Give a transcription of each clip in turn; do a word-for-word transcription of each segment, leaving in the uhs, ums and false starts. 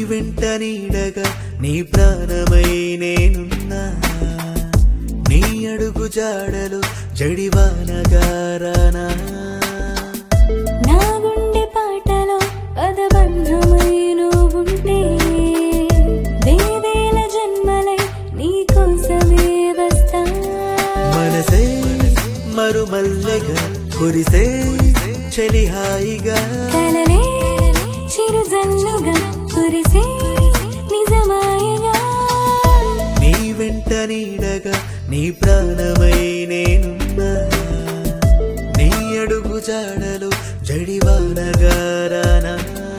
వెంట నీడగా నీ ప్రాణమై నేనున్నా నీ అడుగు జాడలు జడివానగారానా నా గుండె పాటలో పదబంధమై నువ్వుంటే వేవేల జన్మలై నీ కోసమే వస్తా మనసే మరుమల్లెగా కురిసే చలి హాయిగా కలలే చిరుజల్లుగా కురిసే నిజమాయగా నీ వెంట నీడగా నీ ప్రాణమై నేనున్నా నీ అడుగు జాడలు జడివానగారానా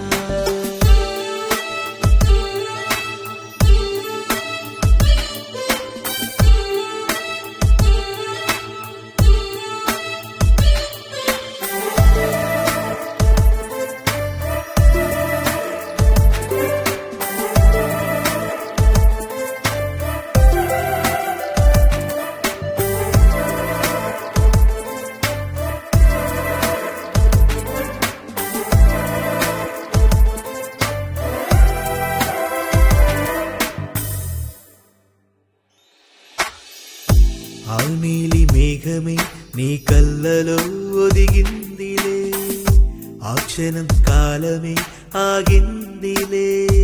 ఆ నీలి మేఘమే నీ కళ్ళలో ఒదిగిందిలే ఆ క్షణం కాలమే ఆగిందిలే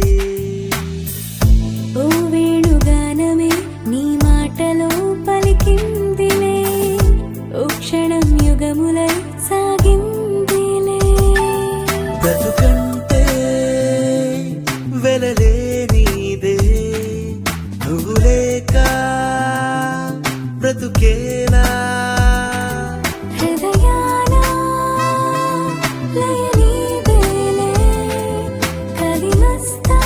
ఓ వేణుగానమే నీ మాటలో పలికిందిలే ఓ క్షణం యుగములై సాగిందిలే బ్రతుకంటే వెలలే నీదే నువ్వు లేక బ్రతుకేనా హృదయాన లయనీదేలే కలిమస్తా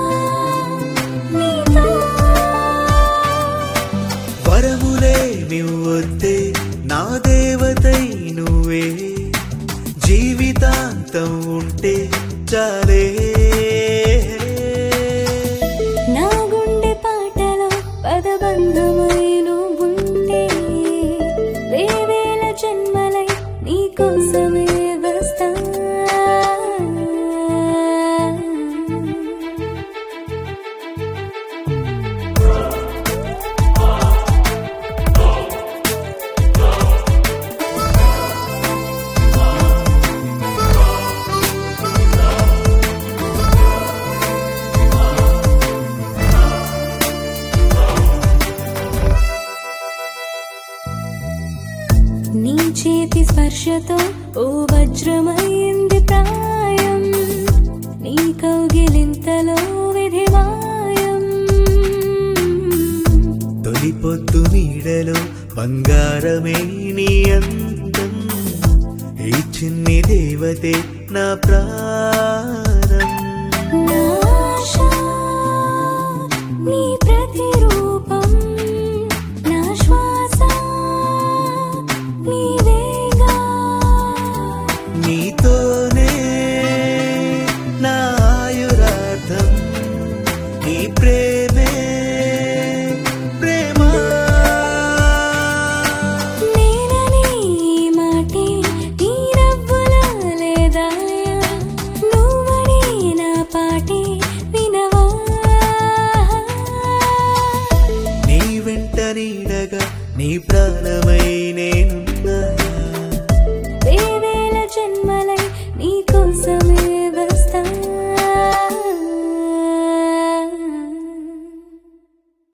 నీతో వరములే నువ్వొద్దే నా దేవతై నువ్వే జీవితాంతం ఉంటే చాలే నా గుండె పాటలో పదబంధమై నువ్వుంటే వేవేల జన్మలై నీ కోసమే వస్తా నీ చేతి స్పర్శతో ఓ వజ్రమైంది ప్రాయం నీ కౌగిలింతలో విధిమాయం తొలి పొద్దు నీడలో బంగారమే నీ అందం ఈ చిన్ని దేవతే నా ప్రాణం నా ఆశ నీ ప్రతిరూపం నా శ్వాస నీవేగా నీతోనే నా ఆయురార్థం నీ ప్రేమే ప్రేమ నేననే ఈ మాటే నీ నవ్వులా లేదా నువ్వనే నా పాటే వినవా నీ వెంట నీడగా నీ ప్రాణమై నేనున్నా వేవేల జన్మ